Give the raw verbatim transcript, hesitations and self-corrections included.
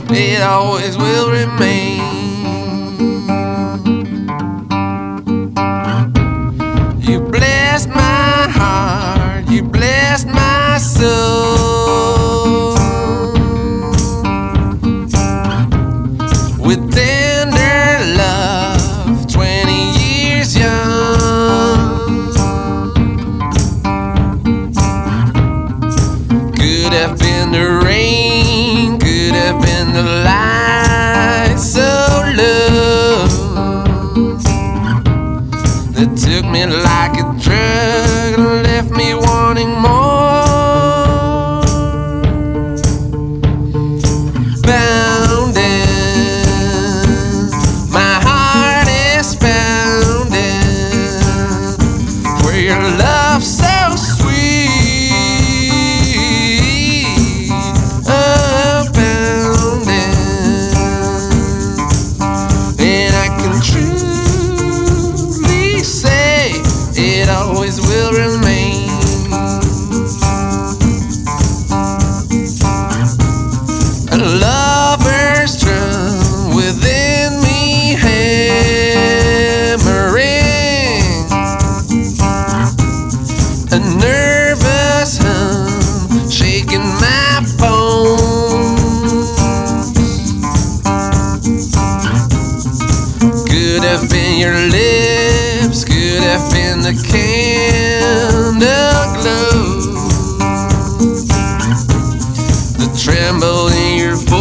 it always will remain. You blessed my heart, you blessed my soul with tender love, twenty years young. Could have been the rain, could have been the light, so love that took me like a drug and left me wanting more. Bounding, my heart is bounding for your love so sweet. Oh, bounding, and I can truly say it always will remain. A lover's drum within me hammering, a nervous hum shaking my bones. Could have been your lips, could have been the candle glow, the tremble in your voice